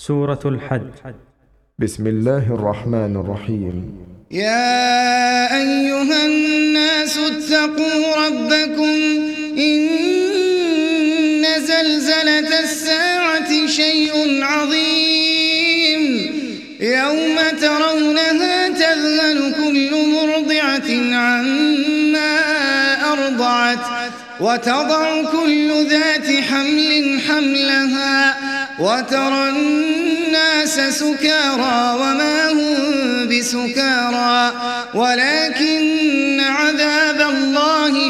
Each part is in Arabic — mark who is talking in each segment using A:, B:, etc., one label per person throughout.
A: سورة الحج.
B: بسم الله الرحمن الرحيم.
C: يا أيها الناس اتقوا ربكم إن زلزلة الساعة شيء عظيم يوم ترونها تذهل كل مرضعة عما أرضعت وتضع كل ذات حمل حملها وترى الناس سكارى وما هم بسكارى ولكن عذاب الله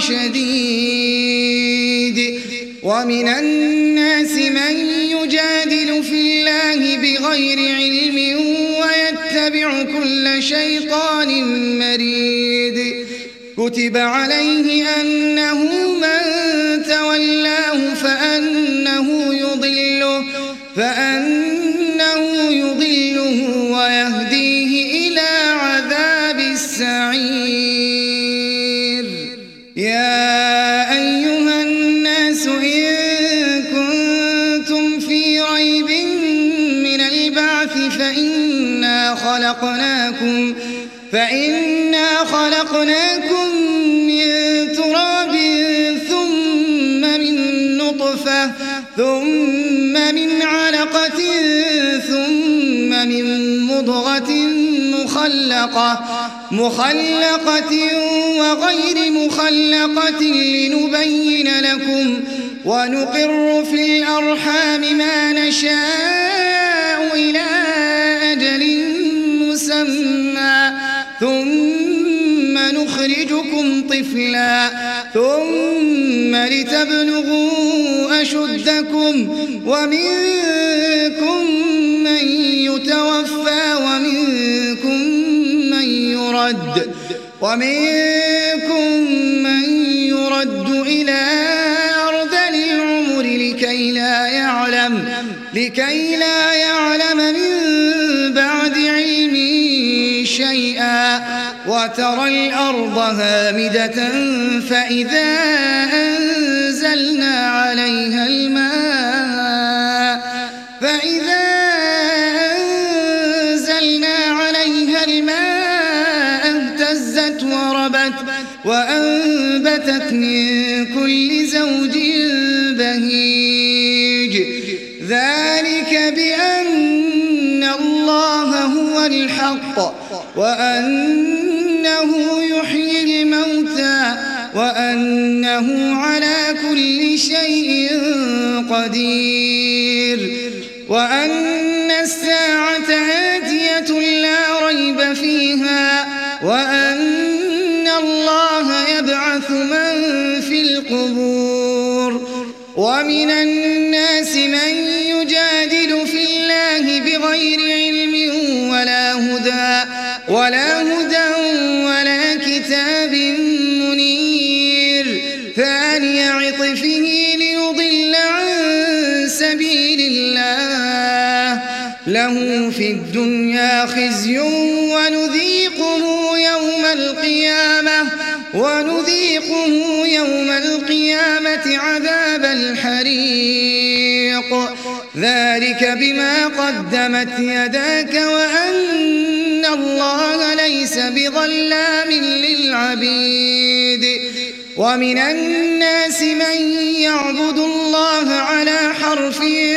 C: شديد. ومن الناس من يجادل في الله بغير علم ويتبع كل شيطان مريد. كتب عليه أنه من تولاه فأنه يضله ويهديه إلى عذاب السعير. يا أيها الناس إن كنتم في ريب من البعث فإنا خلقناكم من تراب ثم من نطفة ثم من علقة ثم من مضغة مخلقة وغير مخلقة لنبين لكم ونقر في الأرحام ما نشاء إلى أجل مسمى ثم نخرجكم طفلا ثم لتبلغوا أشدكم ومنكم من يتوفى ومنكم من يرد إلى أرذل العمر لكي لا يعلم من بعد علم شيئا. وترى الأرض هامدة فإذا أنزلنا عليها الماء اهتزت وربت وأنبتت من كل زوج بهيج. ذلك بأن الله هو الحق وأنه يحيي الموتى وأنه على كل شيء قدير وأن الساعة آتية لا ريب فيها وأن الله يبعث من في القبور. ومن الناس من يجادل في الله بغير علم ولا هدى ولا كتاب منير. ثاني عطفه ليضل عن سبيل الله له في الدنيا خزي ونذيقه يوم القيامة عذاب الحريق. ذلك بما قدمت يداك وأن الله ليس بظلام للعبيد. ومن الناس من يعبد الله على حرف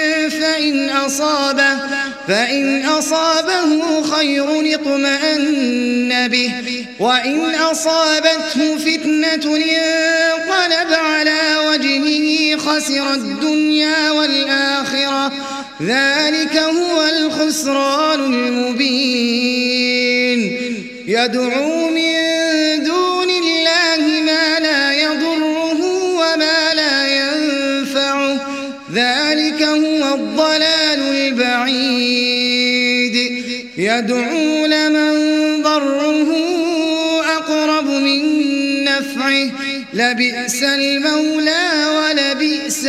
C: فإن أصابه خير اطمأن به وإن أصابته فتنة انقلب على وجهه خسر الدنيا والآخرة. ذلك هو الخسران المبين. يدعو من دون الله ما لا يضره وما لا ينفعه ذلك هو الضلال البعيد. يدعو لمن ضره أقرب من نفعه لبئس المولى ولبئس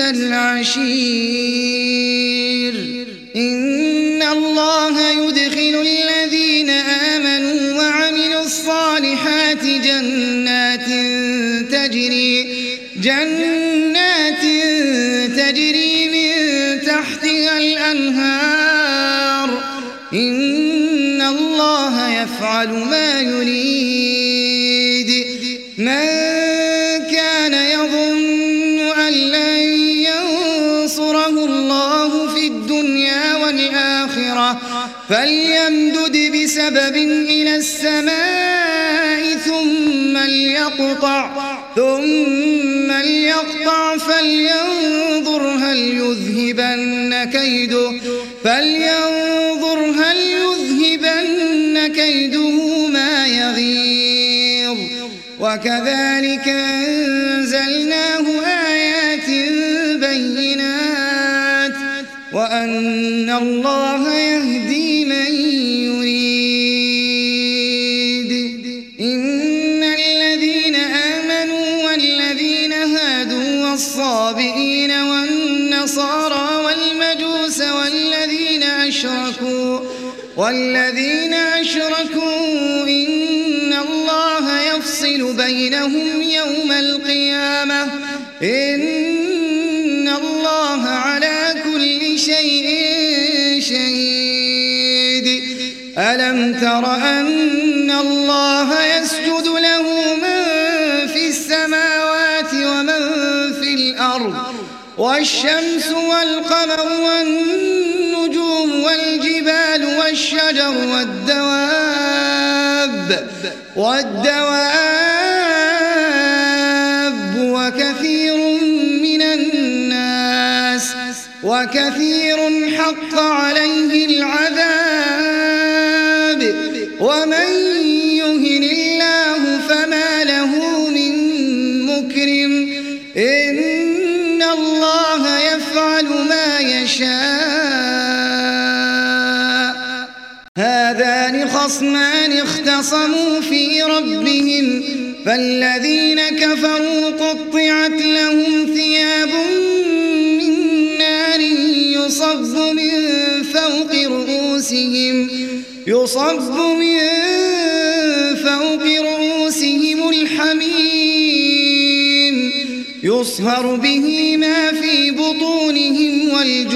C: العشير. إن الله يدخل الذين آمنوا وعملوا الصالحات جنات تجري من تحتها الأنهار يفعل ما يريد. من كان يظن أن لن ينصره الله في الدنيا والآخرة فليمدد بسبب إلى السماء ثم ليقطع فلينظر هل يذهبن كيده ما يغيظ. وكذلك أنزلناه آيات بينات وأن الله يهدي من يريد. إن الذين آمنوا والذين هادوا والصابئين والنصارى والمجوس والذين أشركوا إن الله يفصل بينهم يوم القيامة إن الله على كل شيء شهيد. ألم تر أن الله يسجد له من في السماوات ومن في الأرض والشمس والقمر والنجوم والجبال والشجر والدواب وكثير حق عليه العذاب ومن يهن الله فما له من مكرم إن الله يفعل ما يشاء. هذان خصمان اختصموا في ربهم فالذين كفروا قطعت لهم ثياب من نار يصب من فوق رؤوسهم الحميم يصهر به ما في بطونهم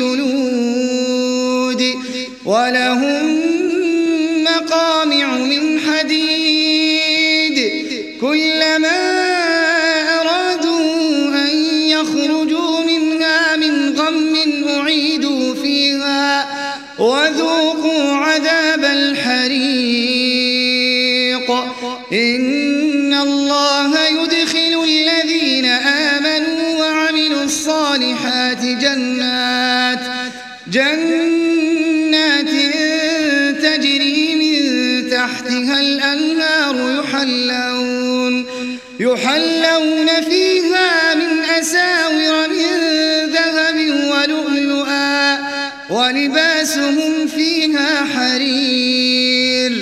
C: والجلود ولهم مقامع من حديد كلما أرادوا أن يخرجوا منها من غم أعيدوا فيها وذوقوا عذاب الحريق. إن الله يدخل الذين آمنوا وعملوا الصالحات جنات تجري من تحتها الأنهار يحلون فيها من أساور من ذهب ولؤلؤا ولباسهم فيها حرير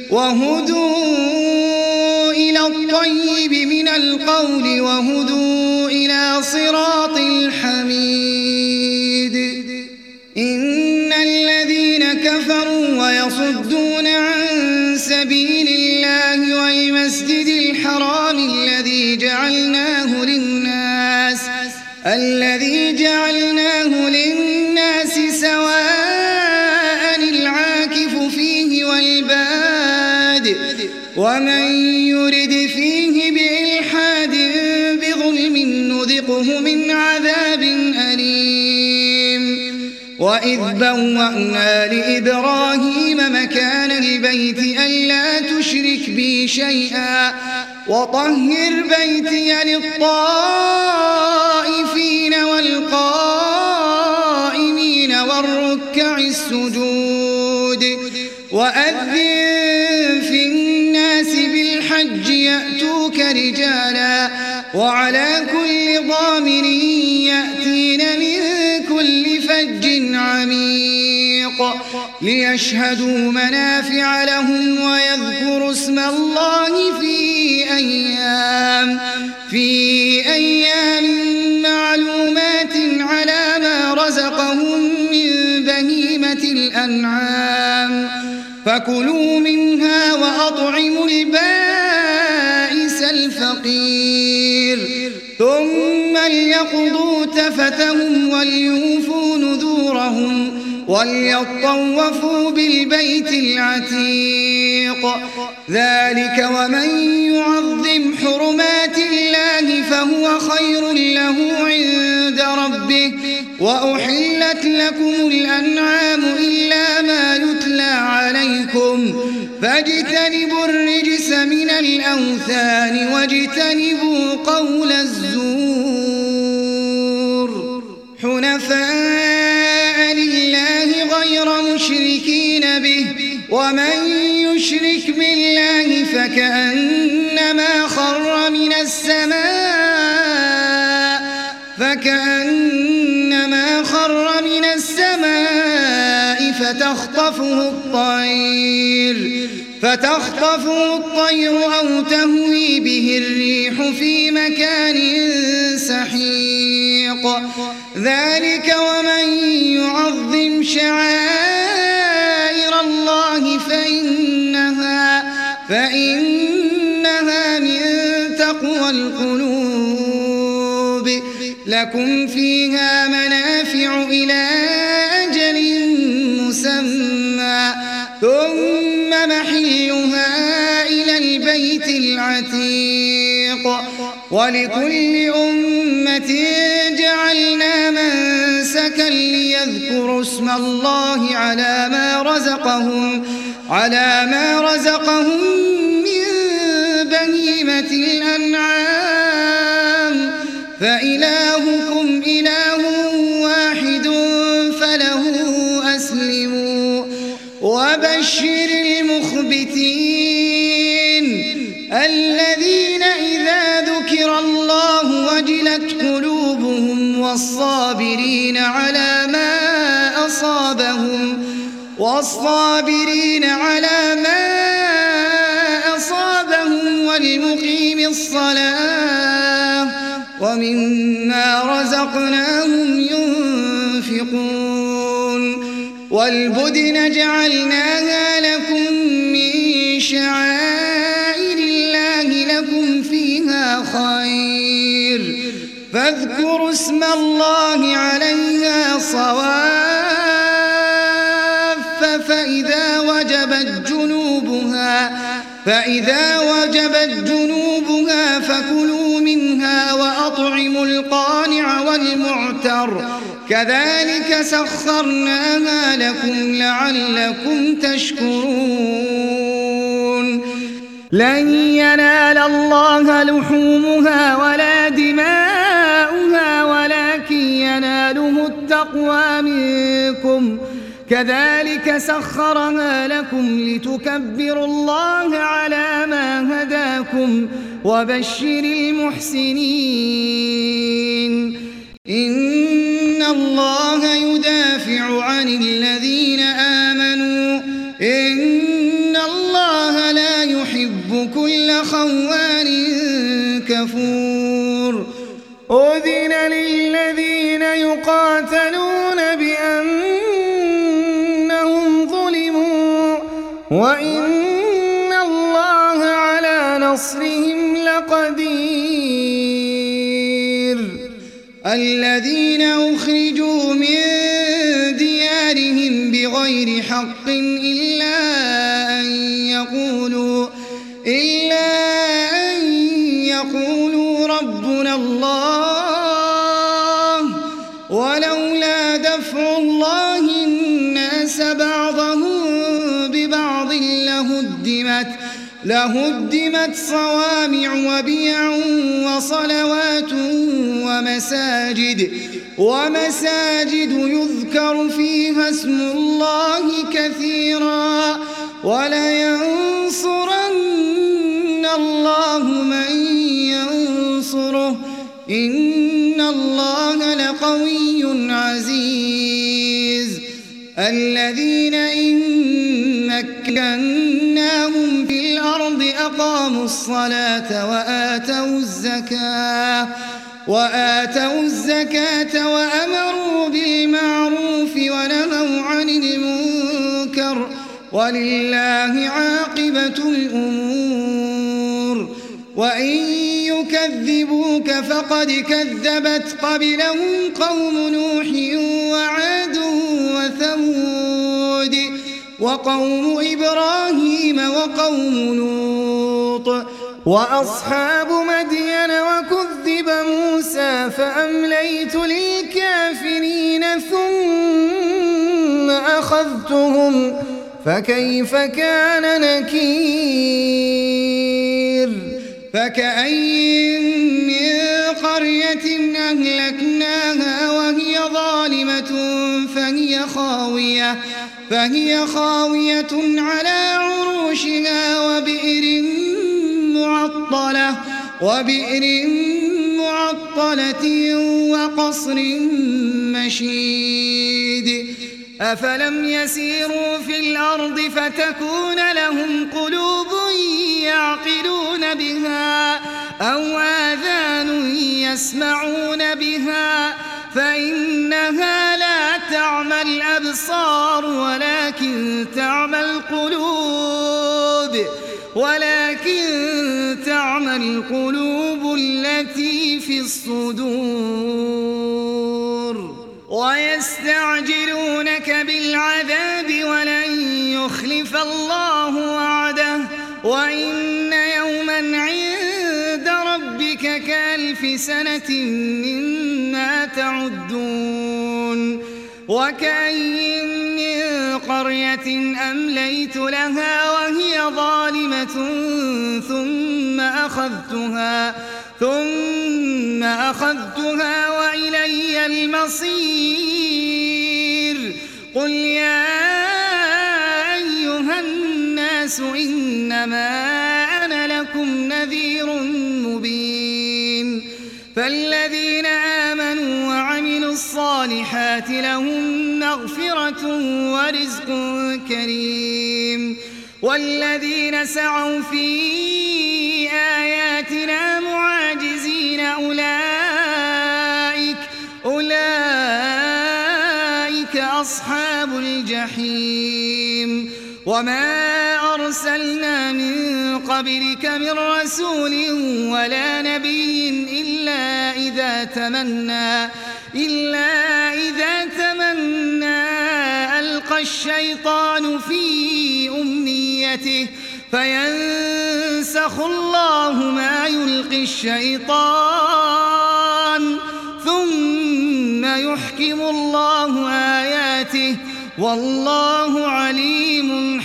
C: وهدوا إلى الطيب من القول وهدوا إلى صراط الحميد. إن الذين كفروا ويصدون عن سبيل الله والمسجد الحرام الذي جعلناه للناس سواء العاكف فيه والباد ومن يرد فيه بإلحاد بظلم نذقه من عذاب أليم. وإذ بوأنا لإبراهيم مكان البيت ألا تشرك بي شيئا وطهر بيتي للطائفين والقائمين والركع السجود. وأذن في الناس بالحج يأتوك رجالا وعلى كل ضامر يأتين من كل فج عميق ليشهدوا منافع لهم ويذكروا اسم الله في أيام معلومات على ما رزقهم من بهيمة الأنعام فكلوا منها وأطعموا البائس الفقير ثم ليقضوا تفثهم وليوفوا نذورهم وليطوفوا بالبيت العتيق. ذلك ومن يعظم حرمات الله فهو خير له عند ربه. وأحلت لكم الأنعام إلا ما يتلى عليكم فاجتنبوا الرجس من الأوثان واجتنبوا قول الزور حنفاء لله غير مشركين به. ومن يشرك بالله فكأنما خر من السماء فتخطفه الطير أو تهوي به الريح في مكان سحيق. ذلك ومن يعظم شعائر الله فإنها من تقوى القلوب. لكم فيها منافع إلى أجل مسمى ثم محلها إلى البيت العتيق. ولكل أمة جعلنا منسكا ليذكروا اسم الله على ما رزقهم من بهيمة الأنعام فإلهكم إله واحد فله أسلموا. وبشر المخبتين الذين إذا ذكر الله وجلت قلوبهم والصابرين على ما أصابهم والمقيم الصلاة ومما رزقناهم ينفقون. والبدن جعلناها لكم من شعائر الله لكم فيها خير فاذكروا اسم الله عليها صواف فإذا وجبت جنوبها فكلوا منها وأطعموا القانع والمعتر كذلك سخرناها لكم لعلكم تشكرون. لن ينال الله لحومها ولا دماؤها ولكن يناله التقوى منكم كذلك سخرها لكم لتكبروا الله على ما هداكم وبشر المحسنين. إن الله يدافع عن الذين آمنوا إن الله لا يحب كل خوان كفور. أذن للذين يقاتلون بأنهم ظلموا وإن الله على نصرهم لقدير. الذين أخرجوا من ديارهم بغير حق إلا أن يقولوا ربنا الله ولولا دفع الله الناس بعضهم ببعض لهدمت صوامع وبيع وصلوات ومساجد يذكر فيها اسم الله كثيرا ولينصرن الله من ينصره إن الله لقوي عزيز. الذين إن مكناهم في الأرض أقاموا الصلاة وآتوا الزكاة وأمروا بالمعروف ونهوا عن المنكر ولله عاقبة الأمور. وإن يكذبوك فقد كذبت قبلهم قوم نوح وعاد وثمود وقوم إبراهيم وقوم لوط وأصحاب مدين وكذب موسى فأمليت للكافرين ثم أخذتهم فكيف كان نكير فكأي من قرية أهلكناها وهي ظالمة فهي خاوية على عروشها وبئر معطلة وقصر مشيد أفلم يسيروا في الأرض فتكون لهم قلوب يعقلون بها أو آذان يسمعون بها فإنها لا تعمى الأبصار ولكن تعمى القلوب التي في الصدور ويستعجلونك بالعذاب ولن يخلف الله وعده وإن يوما عند ربك كألف سنة مما تعدون وكأي من قرية أمليت لها وهي ظالمة ثم أخذتها وإلي المصير قل يا أيها الناس إنما أنا لكم نذير مبين فالذين آمنوا وعملوا الصالحات لهم مغفرة ورزق كريم والذين سعوا في آياتنا معاجزين أولئك أصحاب الجحيم وما أرسلنا من قبلك من رسول ولا نبي إلا إذا تمنى ألقى الشيطان في أمنيته فينسخ الله ما يلقي الشيطان ثم يحكم الله آياته والله عليم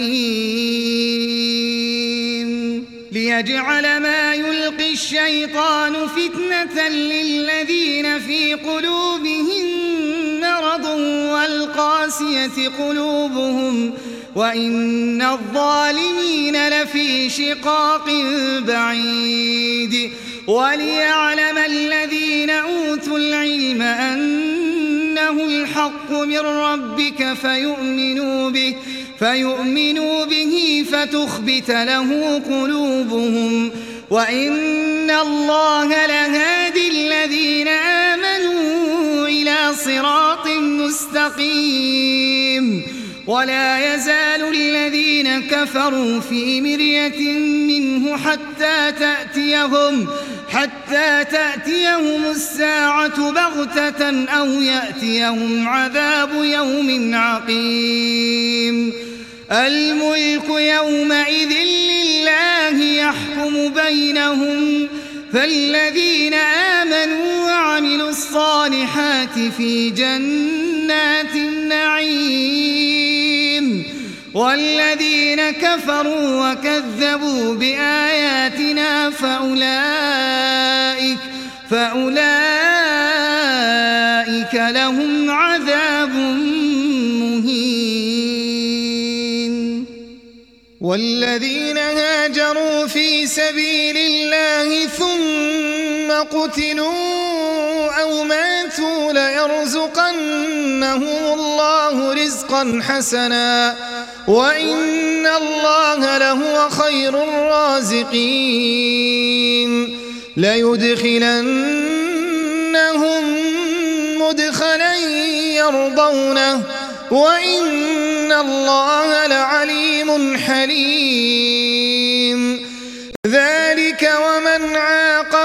C: حكيم ليجعل ما يلقي الشيطان فتنة للذين في قلوبهم مرض والقاسية قلوبهم وإن الظالمين لفي شقاق بعيد وليعلم الذين أوتوا العلم أنه الحق من ربك فيؤمنوا به فتخبت له قلوبهم وإن الله لهادي الذين آمنوا إلى صراط مستقيم ولا يزال الذين كفروا في مرية منه حتى تأتيهم الساعة بغتة أو يأتيهم عذاب يوم عقيم الملك يومئذ لله يحكم بينهم فالذين آمنوا وعملوا الصالحات في جنات النعيم والذين كفروا وكذبوا بآياتنا فأولئك لهم عذاب مهين والذين هاجروا في سبيل الله ثم قتلوا أو ماتوا ليرزقنهم الله رزقا حسنا وإن الله لهو خير الرازقين ليدخلنهم مدخلا يرضونه وإن الله لعليم حليم ذلك ومن عاقب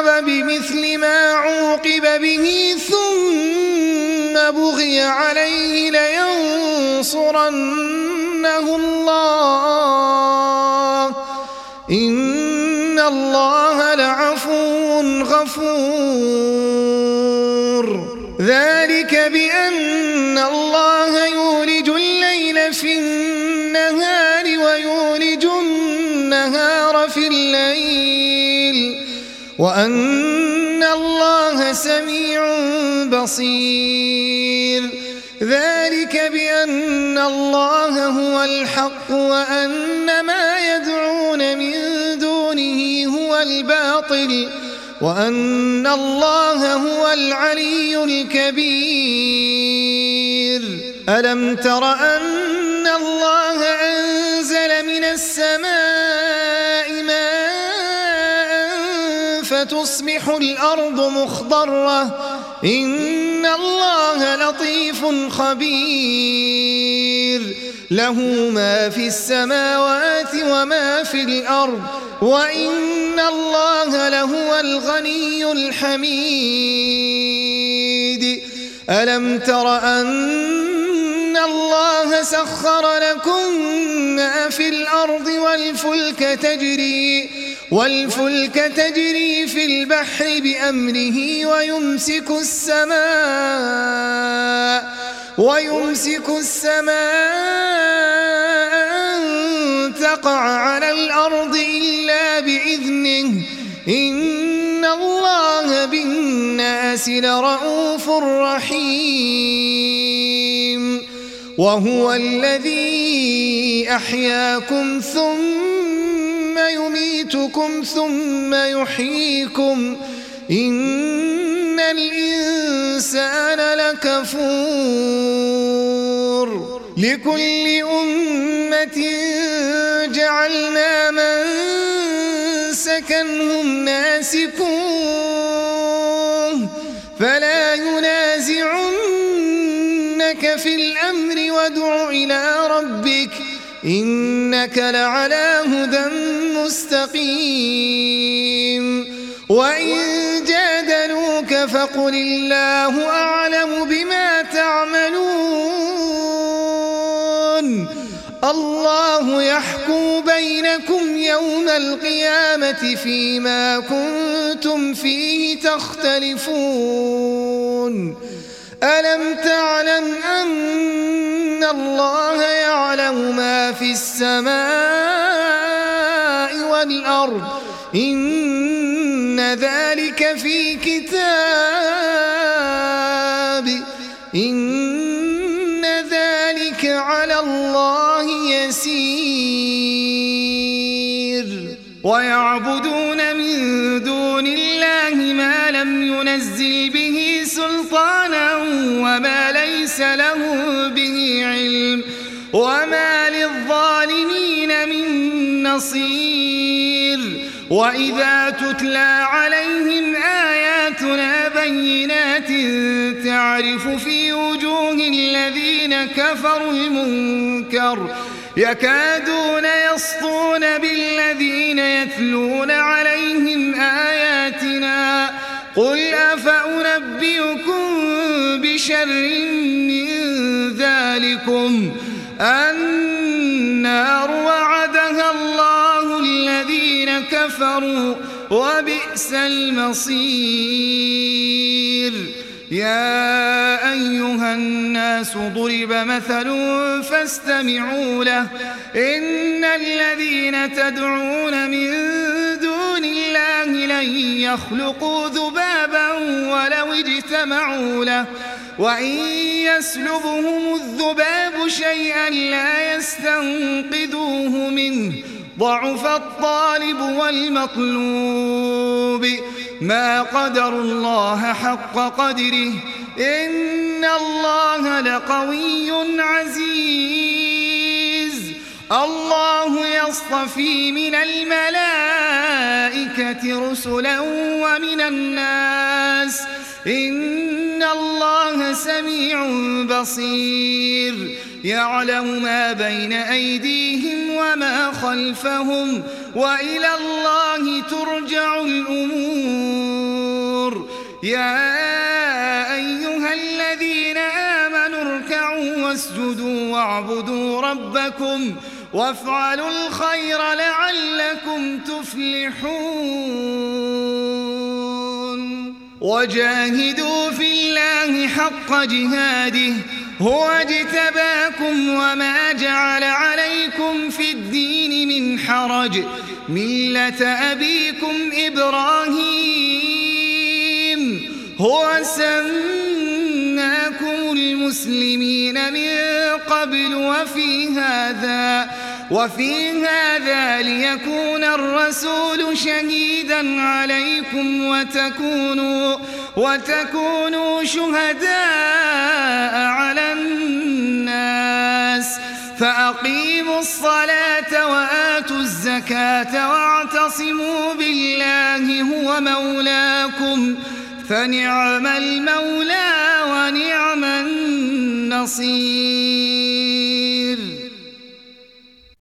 C: تنصرنه الله إن الله لعفو غفور ذلك بأن الله يولج الليل في النهار ويولج النهار في الليل وأن الله سميع بصير ذلك بأن الله هو الحق وأن ما يدعون من دونه هو الباطل وأن الله هو العلي الكبير ألم تر أن الله أنزل من السماء ماء فتصبح الأرض مخضرة إن الله لطيف خبير له ما في السماوات وما في الأرض وإن الله لهو الغني الحميد ألم تر أن الله سخر لكم ما في الأرض والفلك تجري في البحر بأمره ويمسك السماء أن تقع على الأرض إلا بإذنه إن الله بالناس لرءوف رحيم وهو الذي أحياكم ثم يميتكم ثم يحييكم إن الإنسان لكفور لكل أمة جعلنا منسكا هم ناسكوه فلا ينازعنك في الأمر وادع إلى ربك إنك لعلى هدى مستقيم وإن جادلوك فقل الله أعلم بما تعملون الله يحكم بينكم يوم القيامة فيما كنتم فيه تختلفون ألم تعلم أن الله يعلم ما في السماء والأرض إن ذلك في كتاب إن ذلك على الله يسير ويعبدون من دون الله ما لم ينزل به سلطانا وما ليس له به علم وما للظالمين من نصير وإذا تتلى عليهم آياتنا بينات تعرف في وجوه الذين كفروا المنكر يكادون يسطون بالذين يتلون عليهم آياتنا قل أفأنبئكم بشر من ذلكم النار وعدها الله الذين كفروا وبئس المصير يا أيها الناس ضرب مثل فاستمعوا له إن الذين تدعون من دون الله لن يخلقوا ذبابا ولو اجتمعوا له وإن يسلبهم الذباب شيئا لا يستنقذوه منه ضعف الطالب والمطلوب ما قدروا الله حق قدره إن الله لقوي عزيز الله يصطفي من الملائكة رسلا ومن الناس إن الله سميع بصير يعلم ما بين أيديهم وما خلفهم وإلى الله ترجع الأمور يا أيها الذين آمنوا اركعوا واسجدوا واعبدوا ربكم وافعلوا الخير لعلكم تفلحون وجاهدوا في الله حق جهاده هو اجتباكم وما جعل عليكم في الدين من حرج ملة أبيكم إبراهيم هو سماكم المسلمين من قبل وفي هذا ليكون الرسول شهيدا عليكم وتكونوا شهداء على الناس فأقيموا الصلاة وآتوا الزكاة واعتصموا بالله هو مولاكم فنعم المولى ونعم النصير.